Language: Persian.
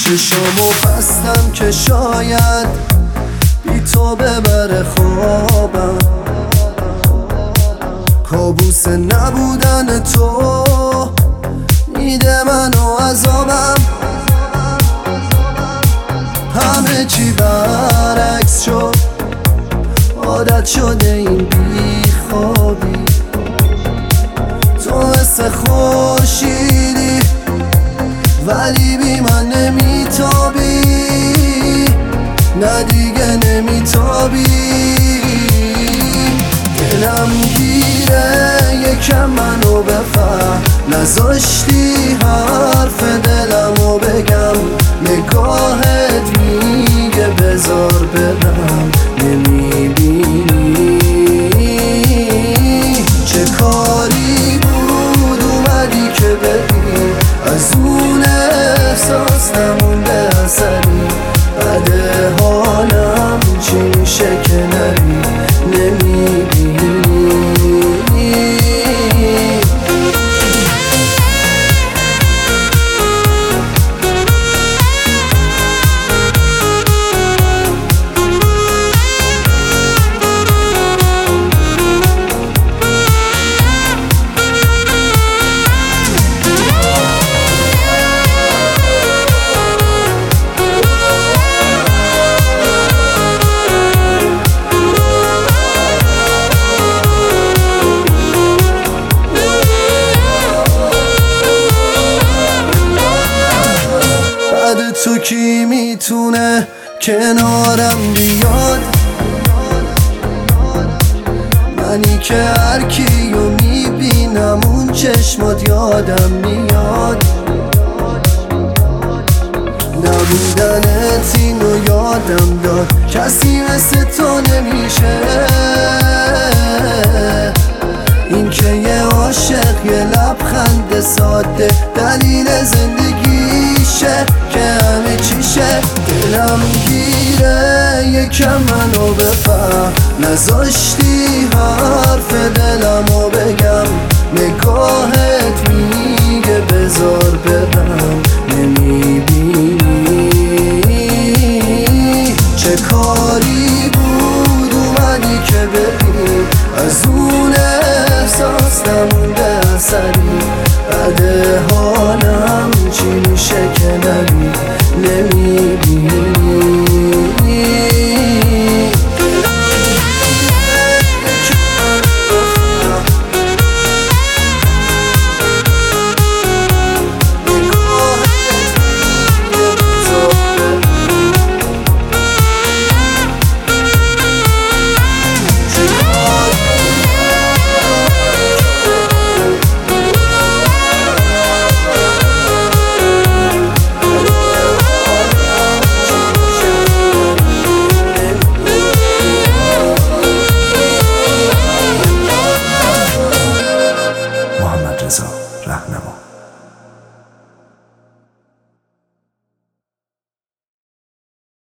چشامو بستم که شاید بی تو ببره خوابم، کابوس نبودن تو میده منو عذابم. همه چی برعکس شد، عادت شده این بی خوابی. تو مثل خورشیدی ولی بی من نمیتابی، نه دیگه نمیتابی. دلم گیره یکم منو بفهم، نذاشتی حرف دلمو بگم. نگاهت میگه بذار برم، نمیبینی چه کاری بود اومدی که بری. از اون احساس نمونده اثری، بده حالم چی میشه که نری، نمیبینی. تو کی میتونه کنارم بیاد؟ منی که هر کیو میبینم اون چشمات یادم میاد. نبودنت اینو یادم داد، کسی مثل تو نمیشه. این که یه عاشق یه لبخند ساده دلیل زندگیشه که همه چیشه. دلم گیره یکم منو بفهم، نذاشتی حرف دلمو بگم. نگاهت میگه بذار برم، نمیبینی چه کاری بود اومدی که بری. از اون احساس نمونده اثری، بده حالم چی میشه که نری، نمی